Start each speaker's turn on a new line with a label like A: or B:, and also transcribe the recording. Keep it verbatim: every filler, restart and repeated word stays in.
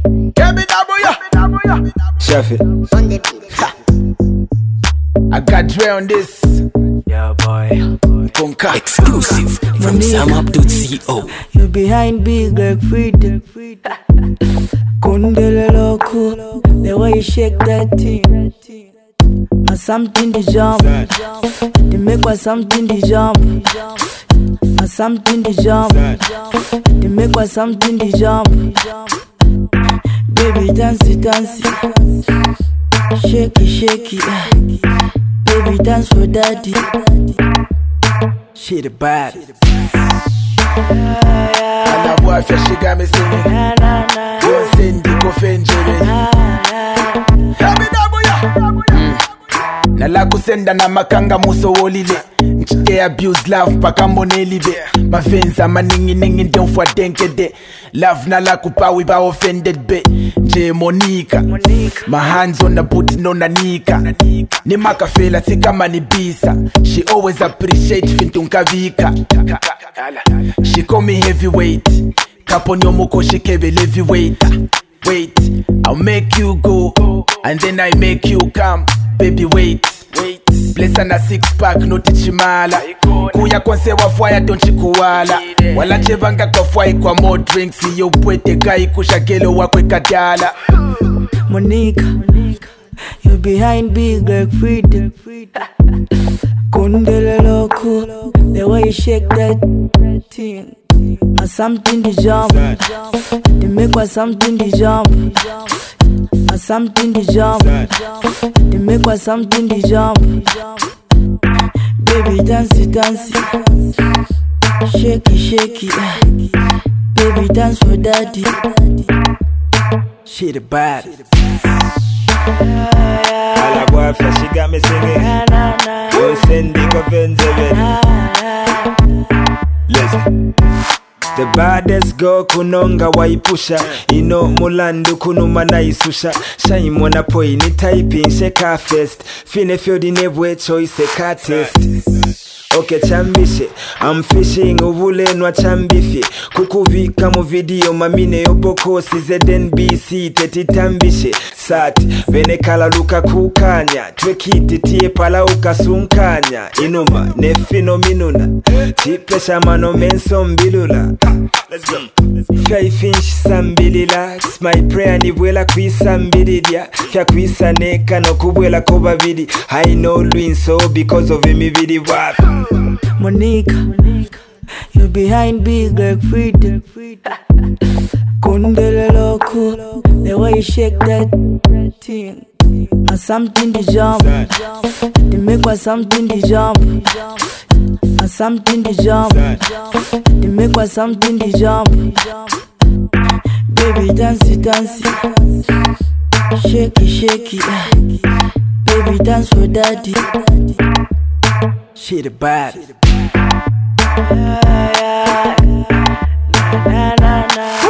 A: Chef it.
B: On the beat.
C: I got Dre on this.
A: Yeah, boy.
C: Punka.
D: Exclusive from Samap dot co.
E: You behind big like freedom. Kundele loco, the way you shake that thing. And something to jump. They make what something to jump. And something to jump. They make what something to jump. Baby dance it, dance it. Shake it, shake it. Baby dance for daddy.
A: She the bad.
C: And that boy fresh, she got me singing. Don't send the coffin, Jerry. Na la kusenda na makanga muso wolile. Nchike abuse love paka mboneli be. Mafenza maningi ningi ndonfwa denkede. Love na la kupawi ba offended be. J Monica. My hands on the booty no nanika. Ni makafela si kama ni bisa. She always appreciate fintunka vika. She call me heavyweight. Kaponyo muko she kebe heavyweight. Wait, I'll make you go, and then I make you come. Baby wait, wait. Bless na six pack no tichimala. Kuya konse wa fire don't chikuwala. Wala chevanga kwa fire kwa more drinks. Iyo pwete kai kushagelo wakwe kadala.
E: Monica, you behind big like freedom. Kundele loco, the way you shake that thing. And something to jump. They make what something to jump. And something to jump. They make what something to jump. Baby dance it, dance it. Shake it, shake it. Baby dance for daddy.
A: She the bad. All I boy fresh, she got me singing. Don't send the coffin, listen. The baddest girl kunonga waipusha. Ino mulandu kunuma na isusha. Shai mwana poi ni typing sheka fest. Fine field in every choice ka test. Okay chambishe, I'm fishing uvule nwa chambifi. Kukuvika mu video mamine yoboko si Z N B C teti tambishe. Sati, vene kala luka kukanya. Twekiti tie pala ukasunkanya. Inuma, nefino minuna. Tipesha mano menso mbilula. Let's go. Five inch sambilila. My prayer ni wela kwisa mbilidia. Fya kwisa neka no kubwela kobabidi. I know Luin so because of me vidi wap.
E: Monica, you behind big like freedom. Kundele loco, the way you shake that thing. And something to jump. They make what something to jump. And something to jump. They make what something to jump. Baby dance it, dance it. Shake it, shake it. Baby dance for daddy.
A: She the bad.
E: Na na na na.